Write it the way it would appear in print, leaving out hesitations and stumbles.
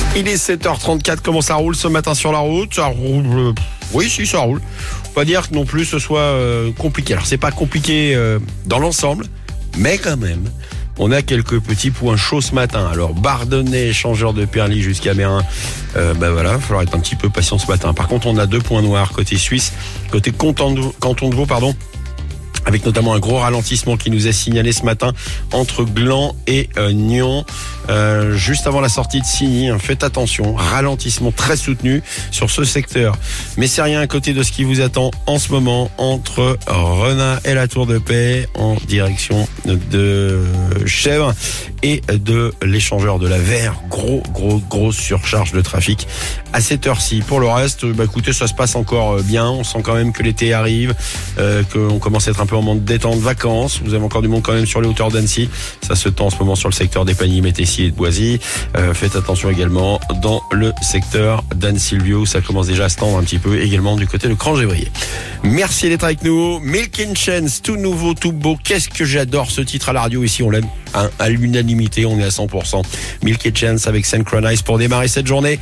Il est 7h34, comment ça roule ce matin sur la route? Ça roule, oui, si, ça roule. Faut pas dire que non plus ce soit compliqué. Alors c'est pas compliqué dans l'ensemble, mais quand même, on a quelques petits points chauds ce matin. Alors Bardonnay, échangeur de Perlis jusqu'à Mérin, voilà, il va falloir être un petit peu patient ce matin. Par contre, on a 2 points noirs côté Suisse, côté canton de Vaud, avec notamment un gros ralentissement qui nous est signalé ce matin entre Gland et Nyon, juste avant la sortie de Signy. Faites attention, ralentissement très soutenu sur ce secteur. Mais c'est rien à côté de ce qui vous attend en ce moment entre Renat et la Tour de Paix en direction de Chèvres et de l'échangeur de la Verre. Grosse surcharge de trafic à cette heure-ci. Pour le reste, écoutez, ça se passe encore bien. On sent quand même que l'été arrive, qu'on commence à être un peu en mode détente, vacances. Vous avez encore du monde quand même sur les hauteurs d'Annecy. Ça se tend en ce moment sur le secteur des Pagny, Métessier et de Boisy. Faites attention également dans le secteur d'Anne-Silvio. Ça commence déjà à se tendre un petit peu également du côté de Cran-Gévrier. Merci d'être avec nous. Milk and Chance, tout nouveau, tout beau. Qu'est-ce que j'adore ce titre à la radio ici. On l'aime à l'unanimité. On est à 100%. Milk and Chance avec Synchronize pour démarrer cette journée.